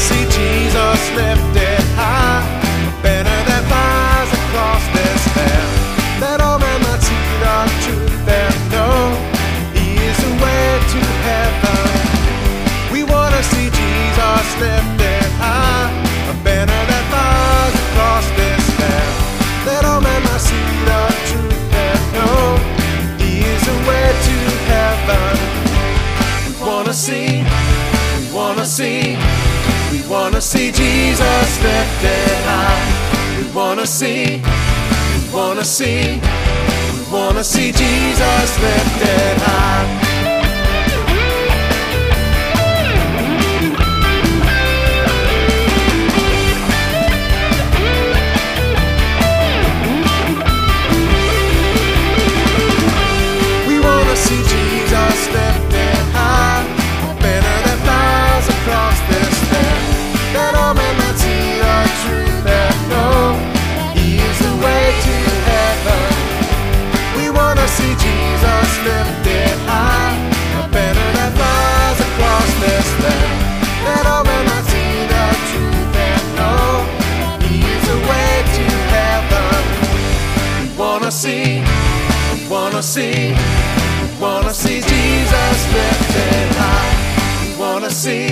see Jesus lifted high, a banner that flies across this land, that all men might see the truth and know He is the way to heaven. We want to see Jesus lifted high, a banner that flies across this land, that all men might see the truth and know He is the way to heaven. We wanna see Jesus lifted high. We wanna see Jesus lifted high. We wanna see Jesus lifted high, a banner that flies across this land, that all men might see the truth and know He is the way to heaven. We wanna see Jesus lifted high, a banner that flies across this land, that all men might see the truth and know He is the way to heaven. We wanna see Jesus lifted high. We wanna see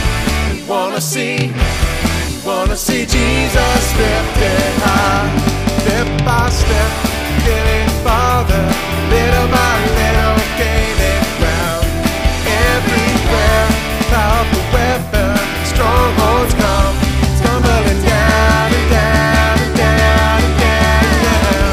Jesus lifted high. Step by step, getting farther, little by little, gaining ground. Everywhere, powerful weapon, strongholds come, tumbling down and down and down and down and down.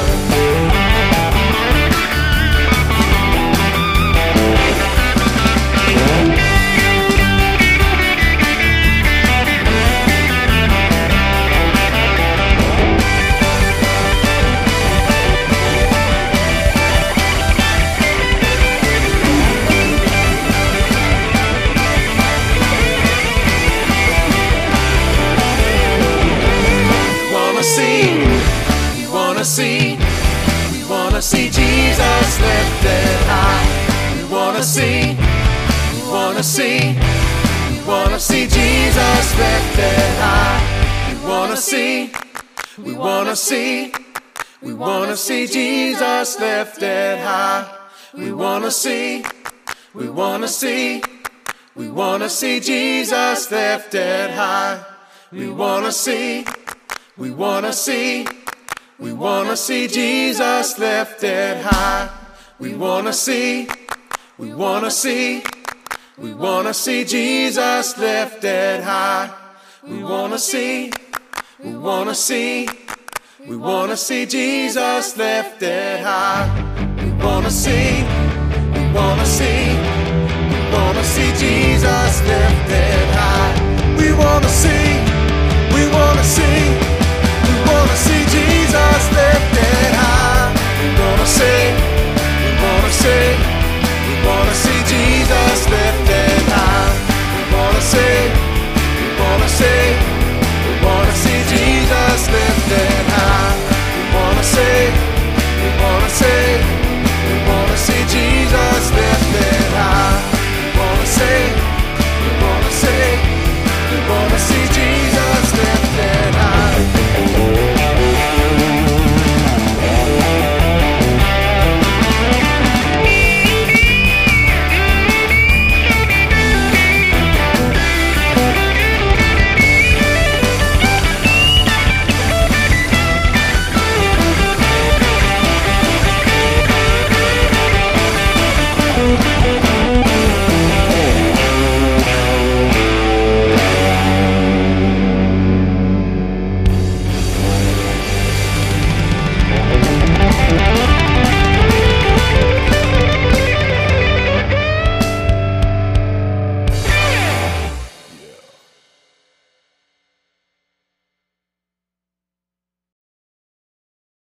We wanna see Jesus lifted high. We wanna see Jesus lifted high. We wanna see Jesus lifted high. We wanna see Jesus lifted high. We wanna see Jesus lifted high. We wanna see Jesus lifted high. We wanna see Jesus lifted high. We wanna see Jesus lifted high. We wanna see